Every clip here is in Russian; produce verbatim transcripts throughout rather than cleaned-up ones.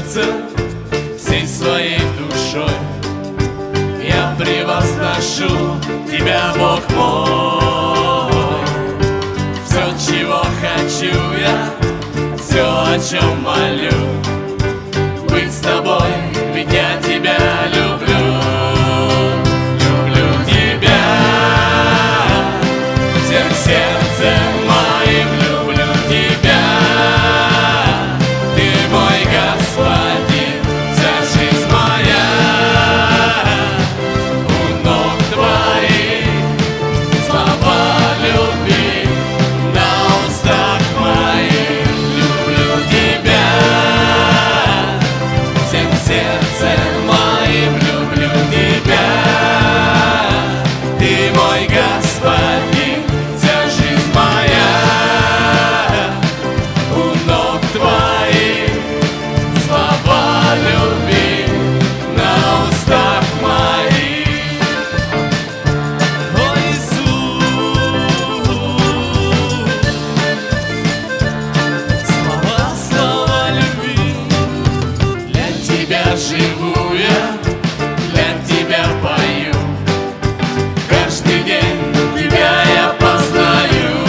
сердцем, всей своей душой я превозношу Тебя, Бог мой. Все, чего хочу я, все, о чем молю, быть с Тобой, ведь я Тебя люблю. Люблю Тебя всем сердцем моим, люблю Тебя. Ты мой Господин, вся жизнь моя у ног Твоих, слова любви на устах моих. Люблю Тебя всем сердцем моим, люблю Тебя. Ты мой Господин, вся жизнь моя у ног Твоих, слова любви на устах моих. О, Иисус, слова, слова любви. Для Тебя живу я, для Тебя пою, каждый день Тебя я познаю.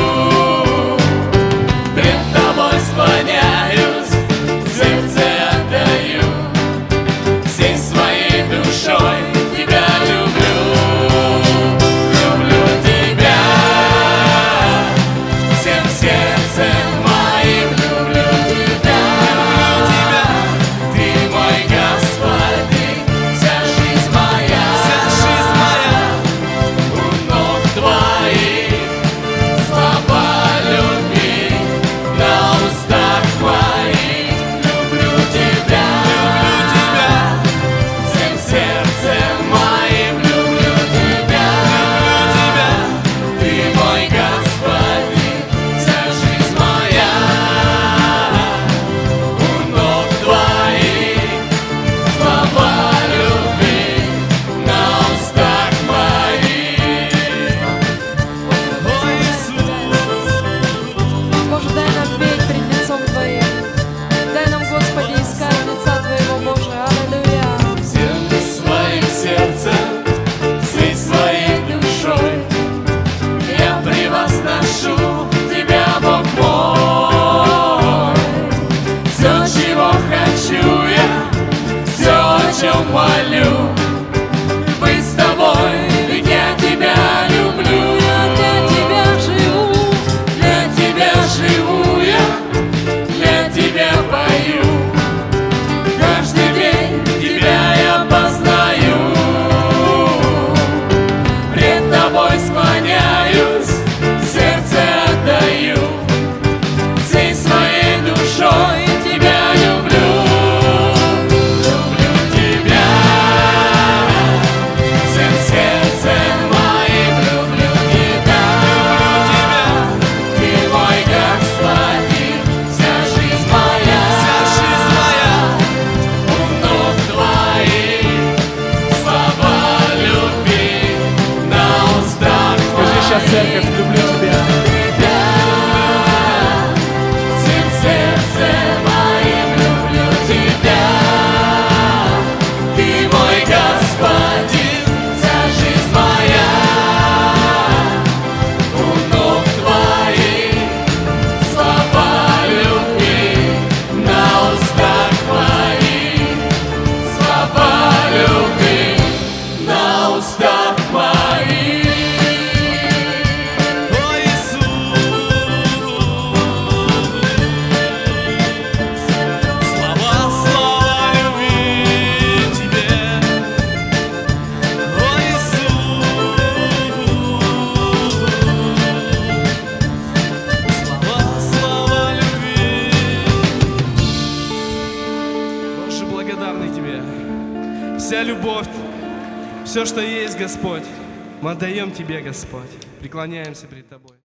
Пред Тобой склоняюсь, сердце отдаю, всей своей душой Тебя люблю. Люблю Тебя всем сердцем моим, люблю Тебя. Ты мой Господин, вся жизнь моя, вся жизнь моя у ног Твоих, слова любви на устах моих. Люблю Тебя, люблю Тебя всем сердцем моим, люблю Тебя, люблю Тебя. Ты мой Господин, вся жизнь моя у ног Твоих, слова любви на устах моих. О, Иисус, Боже, дай нам петь пред лицом Твоим. Дай нам, Господи, искать лица Твоего, Боже. Аллилуйя. всем своим сердцем, всей своей душой я превозношу Тебя, Бог мой. Все, чего хочу я, все, о чем молю, быть с Тобой, ведь я Тебя люблю. Для Тебя живу, Для Тебя живу я, для Тебя пою, каждый день Тебя я познаю. Пред Тобой склоняюсь, сердце отдаю, всей своей душой Тебя люблю. Люблю Тебя всем сердцем моим, люблю Тебя. Ты мой Господин, вся жизнь моя, вся жизнь моя у ног Твоих, слова любви на устах Твоих. Скажи сейчас, церковь, люблю Тебя. Всем сердцем моим, люблю Тебя. Ты мой Господин, вся жизнь моя у ног Твоих, слова любви на устах моих, слова любви на устах моих. О, Иисус, слова, слова любви Тебе. О, Иисус, слова, слова любви. Боже, благодарны Тебе. Вся любовь, все, что есть, Господь, мы отдаем Тебе, Господь. Преклоняемся перед Тобой.